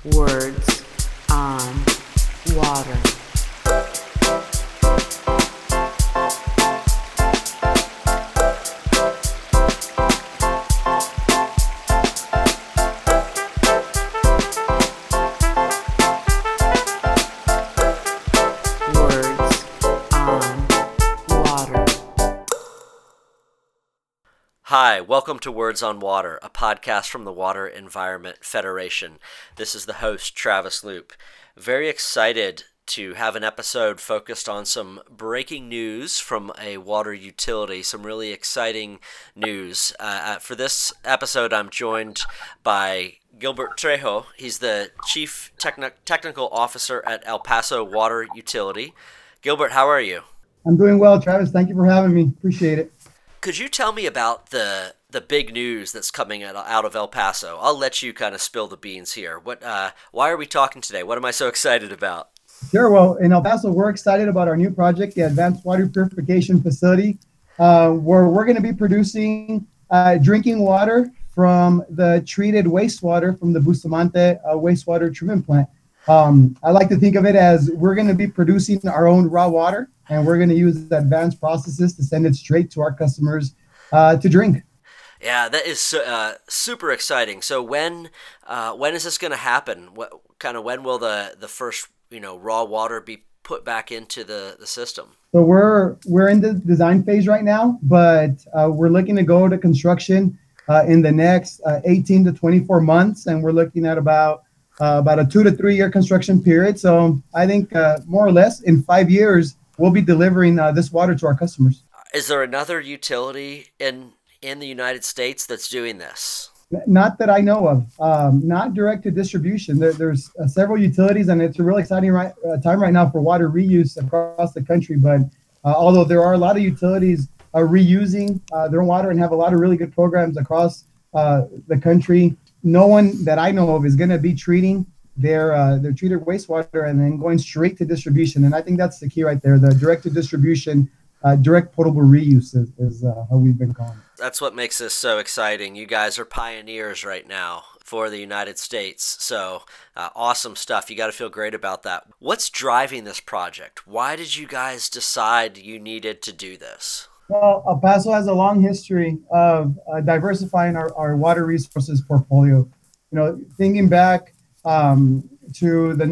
Words on Water. Words on Water. Hi, welcome to Words on Water, a podcast from the Water Environment Federation. This is the host, Travis Loop. Very excited to have an episode focused on some breaking news from a water utility, some really exciting news. For this episode, I'm joined by Gilbert Trejo. He's the Chief Technical Officer at El Paso Water Utility. Gilbert, how are you? I'm doing well, Travis. Thank you for having me. Appreciate it. Could you tell me about the big news that's coming out of El Paso? I'll let you kind of spill the beans here. Why are we talking today? What am I so excited about? Sure. Well, in El Paso, we're excited about our new project, the Advanced Water Purification Facility, where we're going to be producing drinking water from the treated wastewater from the Bustamante wastewater treatment plant. I like to think of it as we're going to be producing our own raw water, and we're going to use advanced processes to send it straight to our customers to drink. Yeah, that is super exciting. So when is this going to happen? When will the first raw water be put back into the system? So we're in the design phase right now, but we're looking to go to construction in the next 18 to 24 months, and we're looking at about a 2 to 3 year construction period. So I think more or less in 5 years, we'll be delivering this water to our customers. Is there another utility in the United States that's doing this? Not that I know of. Not direct to distribution. There's several utilities, and it's a really exciting time right now for water reuse across the country. But although there are a lot of utilities reusing their own water and have a lot of really good programs across the country, no one that I know of is going to be treating their treated wastewater and then going straight to distribution. And I think that's the key right there. The direct to distribution, direct potable reuse is how we've been calling it. That's what makes this so exciting. You guys are pioneers right now for the United States. So awesome stuff. You got to feel great about that. What's driving this project? Why did you guys decide you needed to do this? Well, El Paso has a long history of diversifying our water resources portfolio. Thinking back to the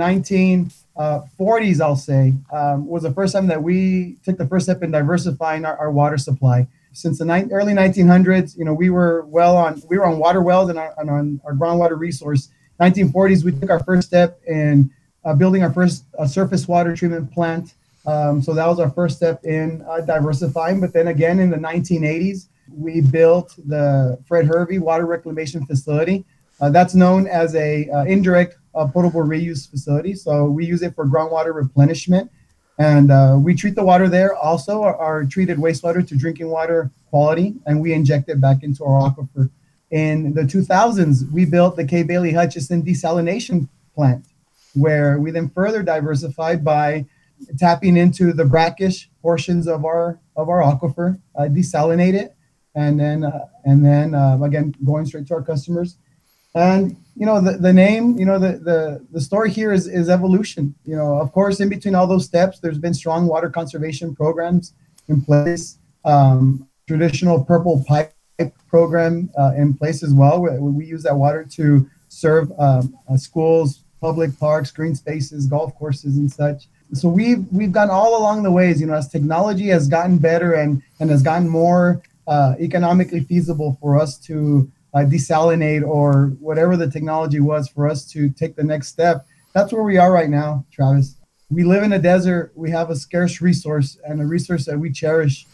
1940s, I'll say, was the first time that we took the first step in diversifying our water supply. Since the early 1900s, we were on water wells and on our groundwater resource. 1940s, we took our first step in building our first surface water treatment plant. So that was our first step in diversifying. But then again, in the 1980s, we built the Fred Hervey Water Reclamation Facility. That's known as a indirect potable reuse facility. So we use it for groundwater replenishment. And we treat the water there also, our treated wastewater to drinking water quality, and we inject it back into our aquifer. In the 2000s, we built the K. Bailey Hutchison desalination plant, where we then further diversified by tapping into the brackish portions of our aquifer, desalinate it, and then again going straight to our customers. And the name, the story here is evolution. Of course, in between all those steps, there's been strong water conservation programs in place. Traditional purple pipe program in place as well. We use that water to serve schools, public parks, green spaces, golf courses, and such. So we've gone all along the ways. As technology has gotten better and has gotten more economically feasible for us to desalinate or whatever the technology was for us to take the next step. That's where we are right now, Travis. We live in a desert. We have a scarce resource and a resource that we cherish.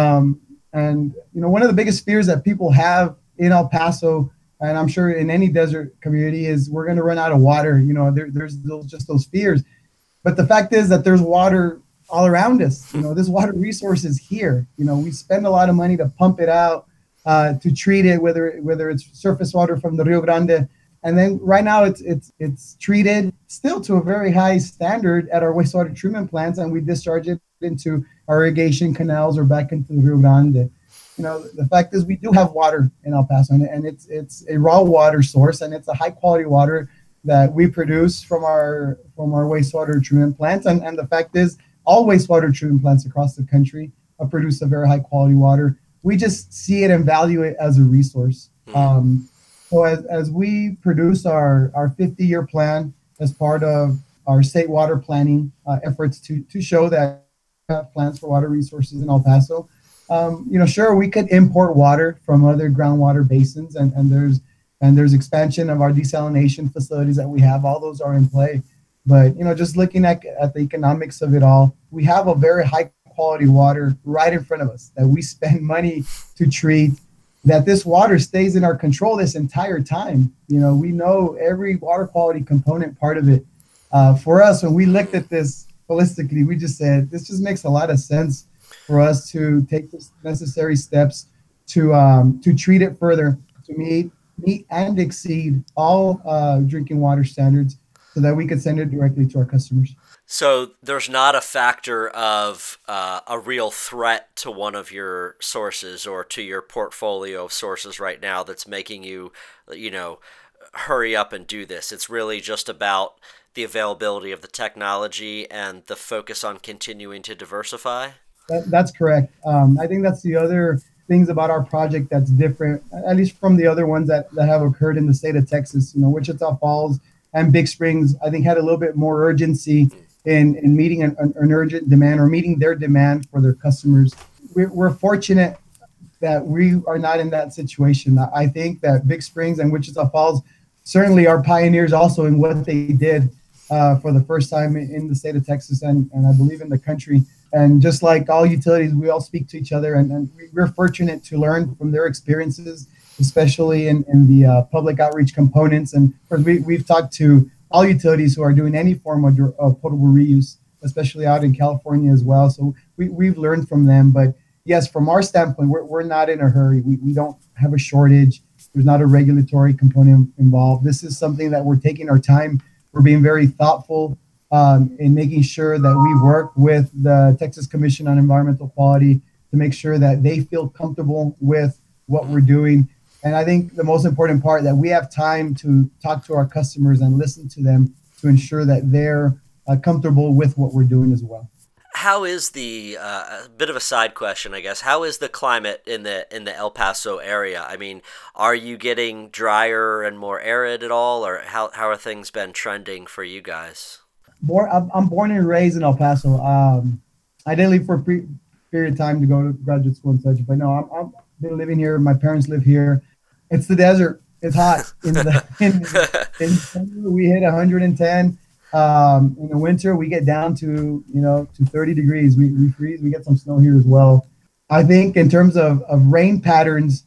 And one of the biggest fears that people have in El Paso, and I'm sure in any desert community, is we're going to run out of water. There's just those fears. But the fact is that there's water all around us. This water resource is here. We spend a lot of money to pump it out, to treat it, whether it's surface water from the Rio Grande, and then right now it's treated still to a very high standard at our wastewater treatment plants, and we discharge it into our irrigation canals or back into the Rio Grande. The fact is we do have water in El Paso, and it's a raw water source, and it's a high quality water that we produce from our wastewater treatment plants. And the fact is, all wastewater treatment plants across the country produce a very high quality water. We just see it and value it as a resource. So as we produce our 50-year plan as part of our state water planning efforts to show that we have plans for water resources in El Paso, sure, we could import water from other groundwater basins, and there's expansion of our desalination facilities that we have. All those are in play. But, just looking at the economics of it all, we have a very high quality water right in front of us that we spend money to treat, that this water stays in our control this entire time. We know every water quality component part of it. For us, when we looked at this holistically, we just said, this just makes a lot of sense for us to take the necessary steps to treat it further, to meet and exceed all drinking water standards so that we could send it directly to our customers. So there's not a factor of a real threat to one of your sources or to your portfolio of sources right now that's making you, hurry up and do this. It's really just about the availability of the technology and the focus on continuing to diversify? That's correct. I think that's the other things about our project that's different, at least from the other ones that have occurred in the state of Texas. Wichita Falls and Big Springs, I think, had a little bit more urgency in meeting an urgent demand or meeting their demand for their customers. We're fortunate that we are not in that situation. I think that Big Springs and Wichita Falls certainly are pioneers also in what they did for the first time in the state of Texas and I believe in the country. And just like all utilities, we all speak to each other, and we're fortunate to learn from their experiences, especially in the public outreach components. And of course, we've talked to all utilities who are doing any form of potable reuse, especially out in California as well. So we've learned from them. But yes, from our standpoint, we're not in a hurry. We don't have a shortage. There's not a regulatory component involved. This is something that we're taking our time. We're being very thoughtful in making sure that we work with the Texas Commission on Environmental Quality to make sure that they feel comfortable with what we're doing. And I think the most important part, that we have time to talk to our customers and listen to them to ensure that they're comfortable with what we're doing as well. How is a bit of a side question, I guess, how is the climate in the El Paso area? I mean, are you getting drier and more arid at all, or how are things been trending for you guys? I'm born and raised in El Paso. I did leave for a period of time to go to graduate school and such, but no, I've been living here. My parents live here. It's the desert. It's hot. In summer, we hit 110. In the winter, we get down to 30 degrees. We freeze. We get some snow here as well. I think in terms of rain patterns,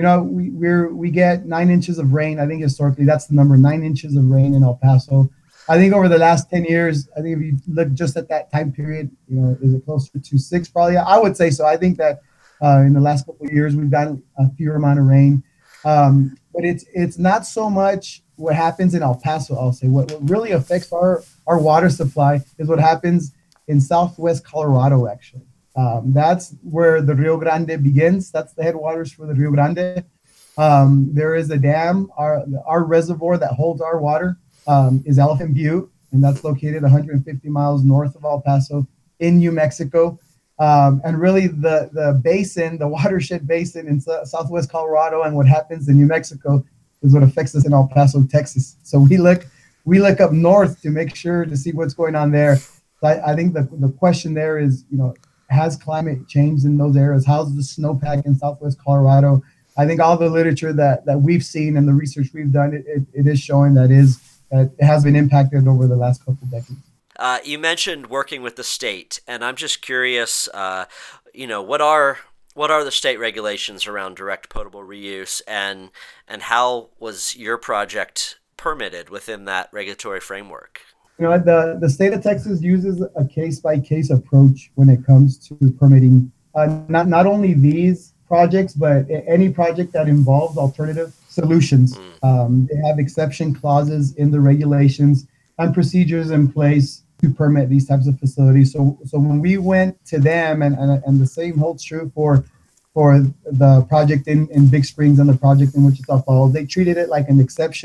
we get 9 inches of rain. I think historically that's the number, 9 inches of rain in El Paso. I think over the last 10 years, I think if you look just at that time period, is it closer to 6? Probably, I would say so. I think that in the last couple of years, we've gotten a fewer amount of rain. But it's not so much what happens in El Paso, I'll say. What really affects our water supply is what happens in southwest Colorado, actually. That's where the Rio Grande begins. That's the headwaters for the Rio Grande. There is a dam. Our reservoir that holds our water is Elephant Butte, and that's located 150 miles north of El Paso in New Mexico. And really the basin, the watershed basin in southwest Colorado and what happens in New Mexico is what affects us in El Paso, Texas. So we look up north to make sure to see what's going on there. So I think the question there is, has climate changed in those areas? How's the snowpack in southwest Colorado? I think all the literature that we've seen and the research we've done, it is showing that it has been impacted over the last couple of decades. You mentioned working with the state, and I'm just curious, what are the state regulations around direct potable reuse, and how was your project permitted within that regulatory framework? The state of Texas uses a case-by-case approach when it comes to permitting, not only these projects, but any project that involves alternative solutions. They have exception clauses in the regulations and procedures in place to permit these types of facilities. So when we went to them, and the same holds true for the project in Big Springs and the project in Wichita Falls, they treated it like an exception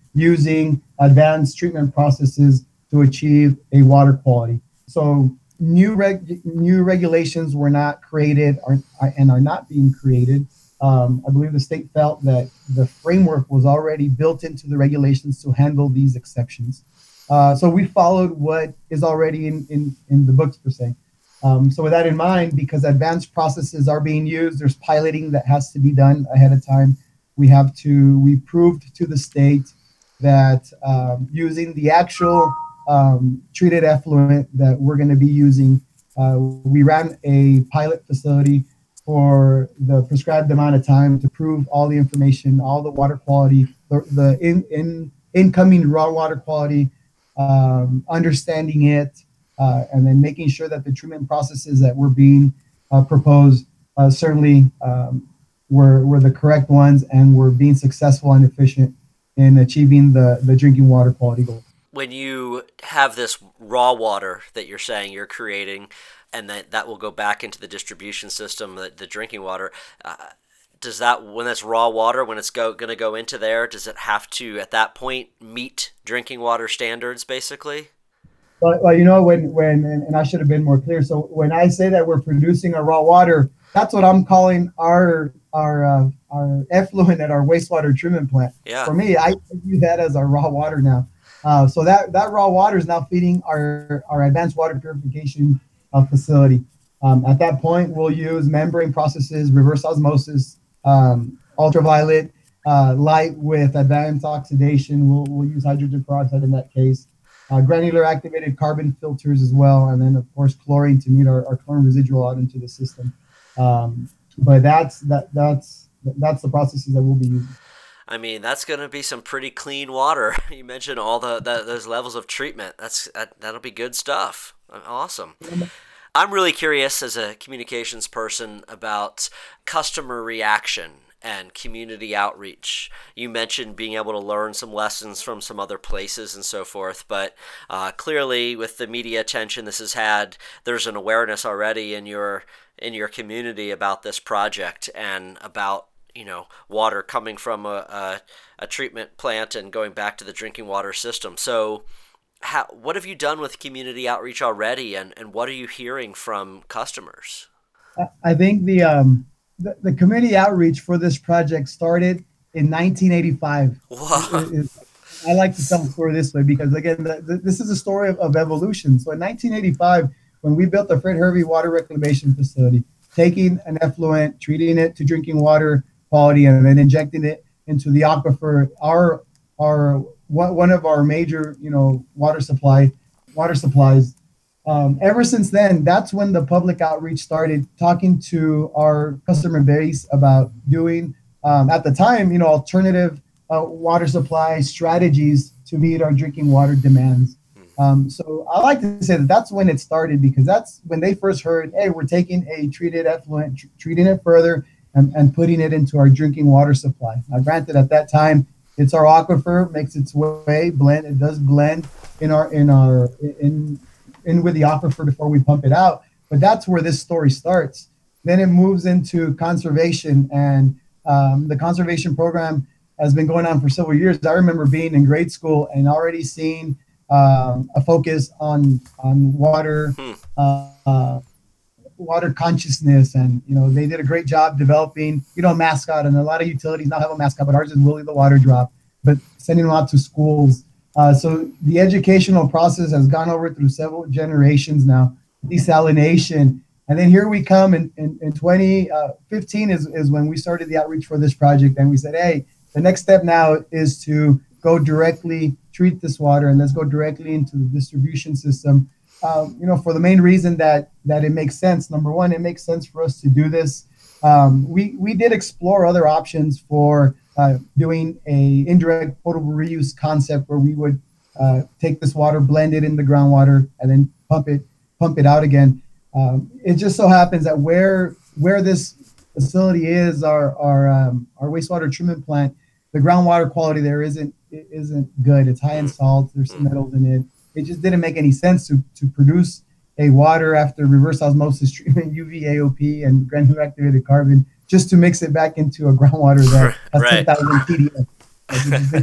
using advanced treatment processes to achieve a water quality. So new regulations were not created and are not being created. I believe the state felt that the framework was already built into the regulations to handle these exceptions. So we followed what is already in the books per se. So with that in mind, because advanced processes are being used, there's piloting that has to be done ahead of time. We proved to the state that using the actual treated effluent that we're going to be using, we ran a pilot facility for the prescribed amount of time to prove all the information, all the water quality, the incoming raw water quality, understanding it, and then making sure that the treatment processes that were being proposed certainly were the correct ones and were being successful and efficient in achieving the drinking water quality goal. When you have this raw water that you're saying you're creating, and that will go back into the distribution system, the drinking water, does that, when it's raw water, when it's going to go into there, does it have to, at that point, meet drinking water standards, basically? Well, you know, and I should have been more clear. So when I say that we're producing a raw water, that's what I'm calling our effluent at our wastewater treatment plant. Yeah. For me, I view that as our raw water now. So that raw water is now feeding our advanced water purification facility. At that point, we'll use membrane processes, reverse osmosis, ultraviolet, light with advanced oxidation. We'll use hydrogen peroxide in that case. Granular activated carbon filters as well, and then of course chlorine to meet our chlorine residual out into the system. But that's the processes that we'll be using. I mean, that's going to be some pretty clean water. You mentioned all those levels of treatment. That'll be good stuff. Awesome. I'm really curious as a communications person about customer reaction and community outreach. You mentioned being able to learn some lessons from some other places and so forth, but clearly with the media attention this has had, there's an awareness already in your community about this project and about, you know, water coming from a treatment plant and going back to the drinking water system. So what have you done with community outreach already, and what are you hearing from customers? I think the community outreach for this project started in 1985. Wow. I like to tell the story this way because, again, this is a story of evolution. So in 1985, when we built the Fred Hervey Water Reclamation Facility, taking an effluent, treating it to drinking water quality, and then injecting it into the aquifer, one of our major, water supplies. Ever since then, that's when the public outreach started, talking to our customer base about doing, at the time, alternative water supply strategies to meet our drinking water demands. So I like to say that that's when it started, because that's when they first heard, hey, we're taking a treated effluent, treating it further, and putting it into our drinking water supply. Now, granted, at that time, it's our aquifer, makes its way, it does blend in with the aquifer before we pump it out. But that's where this story starts. Then it moves into conservation, and the conservation program has been going on for several years. I remember being in grade school and already seeing a focus on water, water consciousness, and they did a great job developing a mascot, and a lot of utilities now have a mascot, but ours is Willie the Water Drop, but sending them out to schools. So the educational process has gone over through several generations now. Desalination, and then here we come in 2015 is when we started the outreach for this project, and we said, hey, the next step now is to go directly treat this water, and let's go directly into the distribution system. For the main reason that it makes sense. Number one, it makes sense for us to do this. We did explore other options for doing a indirect potable reuse concept where we would take this water, blend it in the groundwater, and then pump it out again. It just so happens that where this facility is, our wastewater treatment plant, the groundwater quality there isn't good. It's high in salt. There's some metals in it. It just didn't make any sense to produce a water after reverse osmosis treatment, UV, AOP, and granular activated carbon, just to mix it back into a groundwater that has 10,000 TDS.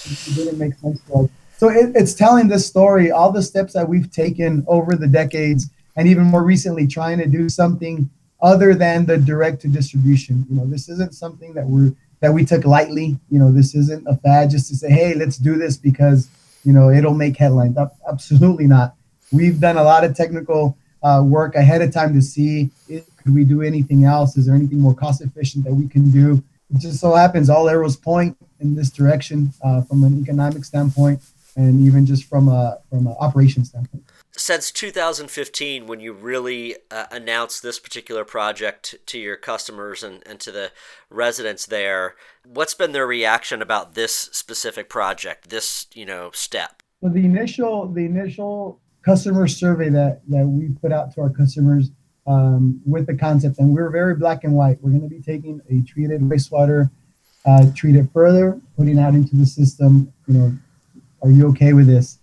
It didn't make sense to us. So it's telling this story, all the steps that we've taken over the decades, and even more recently, trying to do something other than the direct to distribution. This isn't something that we took lightly. This isn't a fad just to say, hey, let's do this because it'll make headlines. Absolutely not. We've done a lot of technical work ahead of time to see could we do anything else? Is there anything more cost efficient that we can do? It just so happens all arrows point in this direction from an economic standpoint, and even just from an operation standpoint. Since 2015, when you really announced this particular project to your customers and to the residents there, what's been their reaction about this specific project, this step? So the initial customer survey that we put out to our customers with the concept, and we were very black and white. We're going to be taking a treated wastewater, treat it further, putting out into the system. Are you okay with this?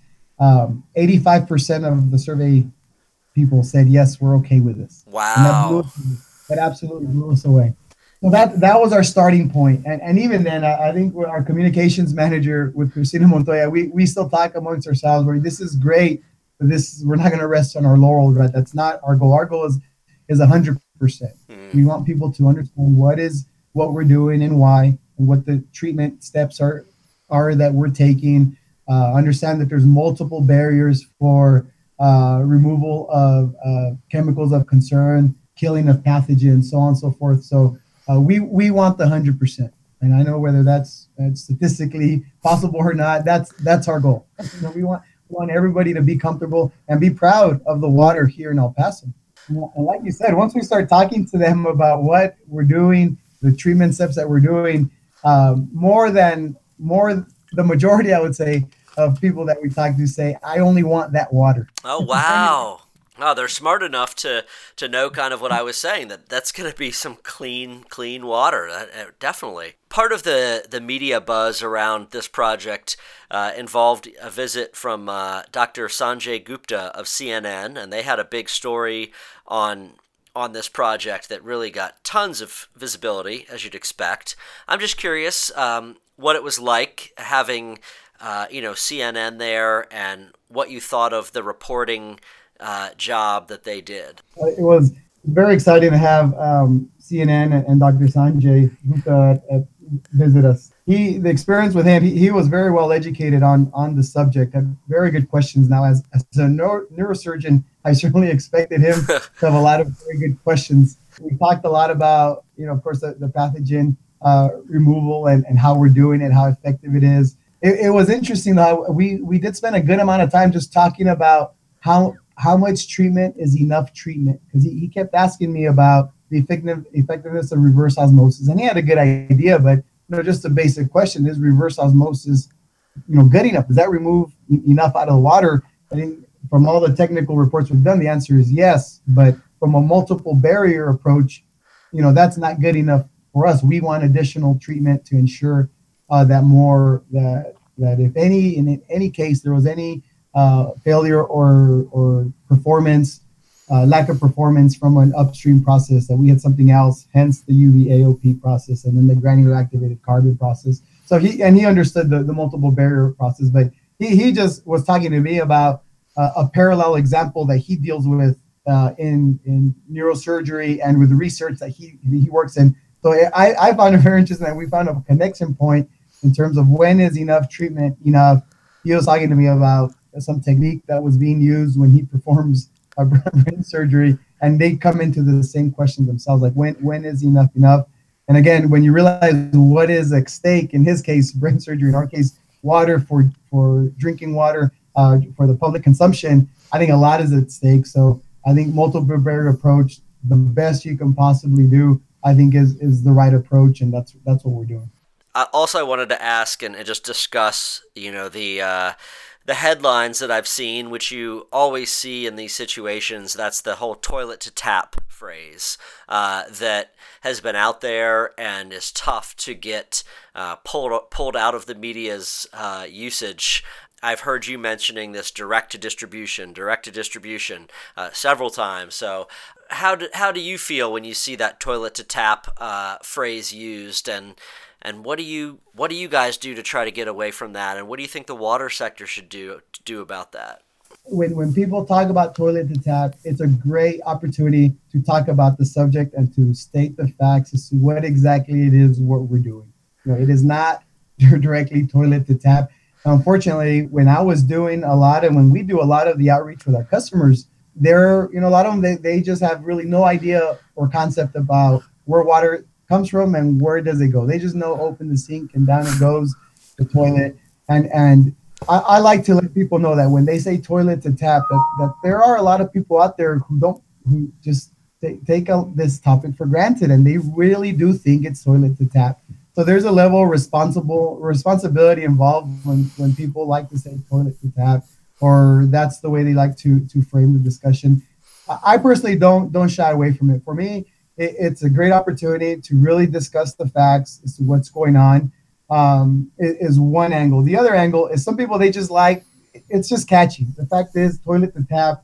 85% of the survey people said, yes, we're okay with this. Wow. And that absolutely blew us away. So that was our starting point. And even then, I think our communications manager with Cristina Montoya, we still talk amongst ourselves where this is great, but we're not going to rest on our laurels, right? That's not our goal. Our goal is 100%. We want people to understand what we're doing and why, and what the treatment steps are that we're taking. Understand that there's multiple barriers for removal of chemicals of concern, killing of pathogens, so on and so forth. So we want the 100%, and I know whether that's statistically possible or not. That's our goal. We want everybody to be comfortable and be proud of the water here in El Paso. And like you said, once we start talking to them about what we're doing, the treatment steps that we're doing, the majority, I would say, of people that we talk to say, I only want that water. Oh, wow. Oh, they're smart enough to know kind of what I was saying, that's going to be some clean water. Definitely. Part of the media buzz around this project involved a visit from Dr. Sanjay Gupta of CNN, and they had a big story on this project that really got tons of visibility, as you'd expect. I'm just curious what it was like having CNN there, and what you thought of the reporting job that they did. It was very exciting to have CNN and Dr. Sanjay Gupta visit us. The experience with him, he was very well educated on the subject, had very good questions. Now, as a neurosurgeon, I certainly expected him to have a lot of very good questions. We talked a lot about, of course, the pathogen removal and how we're doing it, how effective it is. It was interesting though. We did spend a good amount of time just talking about how much treatment is enough treatment, because he kept asking me about the effectiveness of reverse osmosis, and he had a good idea, but just a basic question: is reverse osmosis good enough? Does that remove enough out of the water? I think from all the technical reports we've done, the answer is yes, but from a multiple barrier approach, that's not good enough for us. We want additional treatment to ensure that if in any case there was any failure or performance, lack of performance from an upstream process, that we had something else, hence the UV-AOP process and then the granular activated carbon process. So he understood the multiple barrier process, but he just was talking to me about a parallel example that he deals with in neurosurgery and with the research that he works in. So I found it very interesting that we found a connection point in terms of when is enough treatment enough. He was talking to me about some technique that was being used when he performs a brain surgery, and they come into the same questions themselves, like when is enough? And again, when you realize what is at stake, in his case, brain surgery, in our case, water for drinking water for the public consumption, I think a lot is at stake. So I think multiple barrier approach, the best you can possibly do, I think is the right approach, and that's what we're doing. Also, I wanted to ask and just discuss, the headlines that I've seen, which you always see in these situations. That's the whole toilet to tap phrase that has been out there and is tough to get pulled out of the media's usage. I've heard you mentioning this direct to distribution several times. So how do you feel when you see that toilet to tap phrase used, and And what do you guys do to try to get away from that? And what do you think the water sector should do about that? When people talk about toilet to tap, it's a great opportunity to talk about the subject and to state the facts as to what exactly it is what we're doing. It is not directly toilet to tap. Unfortunately, when I was doing when we do a lot of the outreach with our customers, a lot of them, they just have really no idea or concept about where water comes from and where does it go. They just know open the sink and down it goes, the toilet. And I like to let people know that when they say toilet to tap, that there are a lot of people out there who just take this topic for granted, and they really do think it's toilet to tap. So there's a level of responsibility involved when people like to say toilet to tap, or that's the way they like to frame the discussion. I personally don't shy away from it. For me, it's a great opportunity to really discuss the facts as to what's going on. Is one angle. The other angle is some people, they just like, it's just catchy. The fact is, toilet to tap,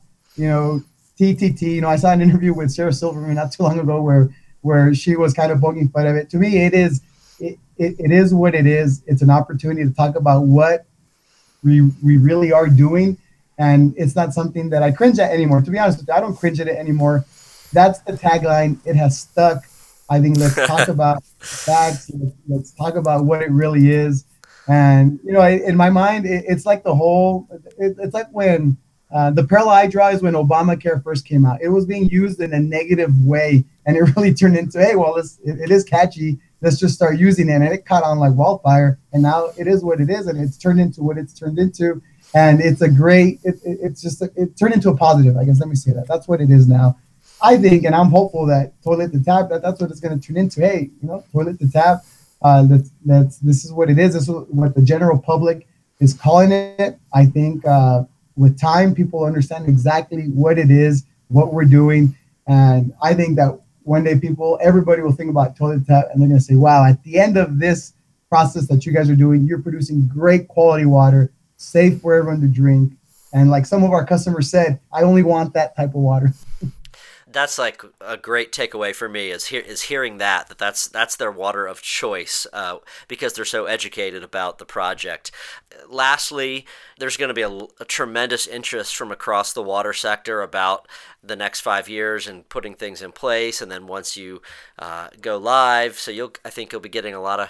TTT. I saw an interview with Sarah Silverman not too long ago where she was kind of poking fun of it. To me, it is what it is. It's an opportunity to talk about what we really are doing, and it's not something that I cringe at anymore. To be honest with you, I don't cringe at it anymore. That's the tagline. It has stuck. I think let's talk about facts. Let's talk about what it really is. And, in my mind, it's like it's like when the parallel I draw is when Obamacare first came out. It was being used in a negative way, and it really turned into, hey, well, it is catchy. Let's just start using it. And it caught on like wildfire. And now it is what it is, and it's turned into what it's turned into. And it's a great, it turned into a positive, I guess. Let me say that. That's what it is now. I think, and I'm hopeful that toilet to tap, that's what it's going to turn into. Hey, toilet to tap, this is what it is. This is what the general public is calling it. I think with time, people understand exactly what it is, what we're doing. And I think that one day everybody will think about toilet tap, and they're going to say, wow, at the end of this process that you guys are doing, you're producing great quality water, safe for everyone to drink. And like some of our customers said, I only want that type of water. That's like a great takeaway for me is hearing that's their water of choice because they're so educated about the project. Lastly, there's going to be a tremendous interest from across the water sector about the next 5 years and putting things in place. And then once you go live, so I think you'll be getting a lot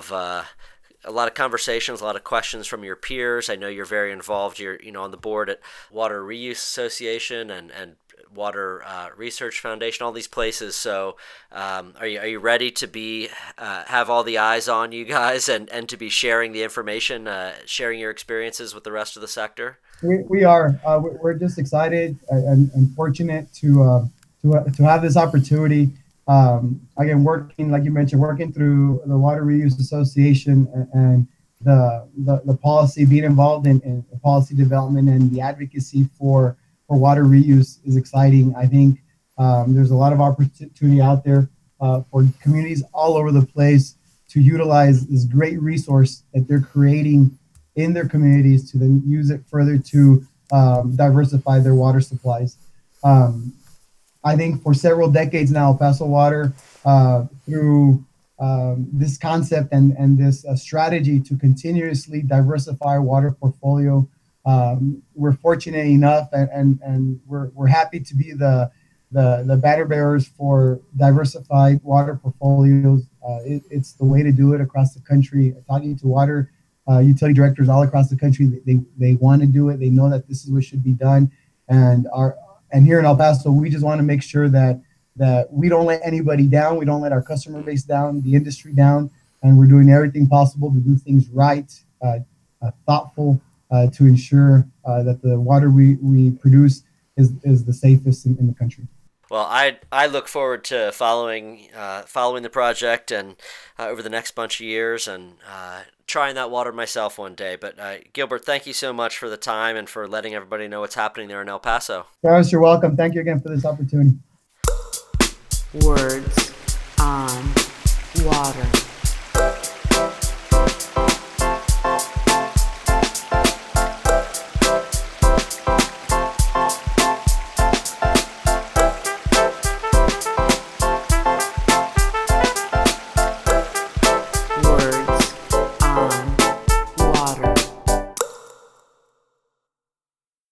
of conversations, a lot of questions from your peers. I know you're very involved. You're on the board at Water Reuse Association and Water Research Foundation, all these places. So are you ready to have all the eyes on you guys and to be sharing the information, sharing your experiences with the rest of the sector? We are. We're just excited and fortunate to have this opportunity. Again, working, like you mentioned, working through the Water Reuse Association and the policy, being involved in policy development and the advocacy for water reuse is exciting. I think there's a lot of opportunity out there for communities all over the place to utilize this great resource that they're creating in their communities to then use it further to diversify their water supplies. I think for several decades now, El Paso Water, through this concept and this strategy to continuously diversify our water portfolio, we're fortunate enough and we're happy to be the banner bearers for diversified water portfolios. It's the way to do it across the country. Talking to water utility directors all across the country, they want to do it. They know that this is what should be done. And here in El Paso, we just want to make sure that we don't let anybody down. We don't let our customer base down, the industry down, and we're doing everything possible to do things right, thoughtful, to ensure that the water we produce is the safest in the country. Well, I look forward to following the project and over the next bunch of years and trying that water myself one day. But Gilbert, thank you so much for the time and for letting everybody know what's happening there in El Paso. Travis, you're welcome. Thank you again for this opportunity. Words on Water.